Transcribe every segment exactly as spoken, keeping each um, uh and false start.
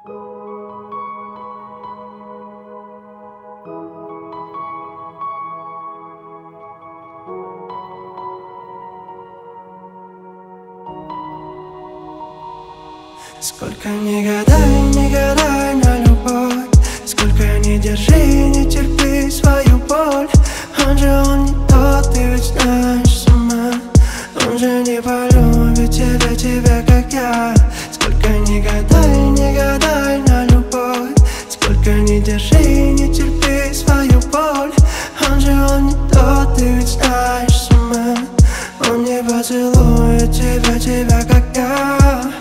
Сколько не гадай, не гадай на любовь, сколько не держи, не терпи свою боль. Он же он не тот, ты ведь знаешь сама. Он же не полюбит тебя, тебя как я. Сколько не гадай, не гадай на любовь, сколько не держи, не терпи свою боль. Он же он не тот, ты ведь знаешь сама. Он не поцелует тебя, тебя как я.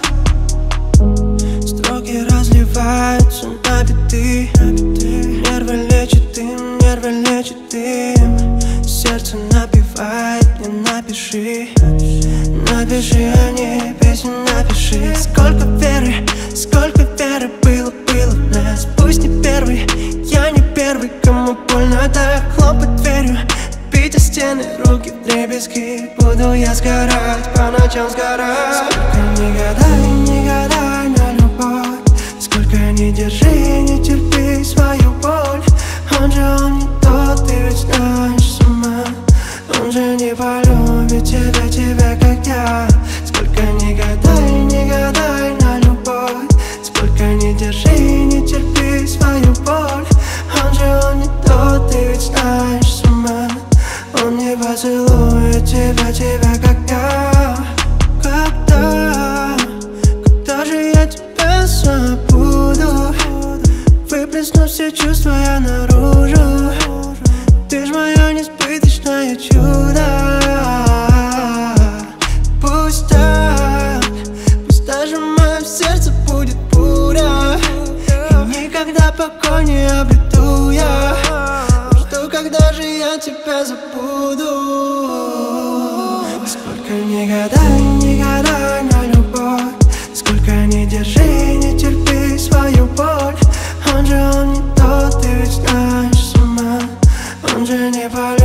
Строки разливаются на биты, нервы лечит им, нервы лечит им. Сердце напевает, мне напиши, напиши о ней песню, напиши. Сколько веры, сколько веры было, было в нас. Пусть не первый, я не первый, кому больно так. Хлопать дверью, бить о стены, руки вдребезги. Буду я сгорать, по ночам сгорать. Сколько не гадай, не гадай на любовь, сколько не держи, не терпи свою боль. Он же он не тот, ты ведь знаешь сама. Он же не полюбит тебя, тебя как я. Сколько не гадай, не гадай на любовь, сколько не держи, не терпи свою боль. Он же он не тот, ты ведь знаешь сама. Он не поцелует тебя, тебя как я. Когда, когда же я тебя забуду? Выплесну все чувства я наружу. Ты ж мое несбыточное чудо. Пусть так, пусть даже в моем сердце будет буря, и никогда покой не обрету я. Жду, когда же я тебя забуду. Сколько не гадай, не гадай на любовь, сколько не держи, не терпи свою боль. Он же он не тот, ты ведь знаешь сама. Он же не полюбит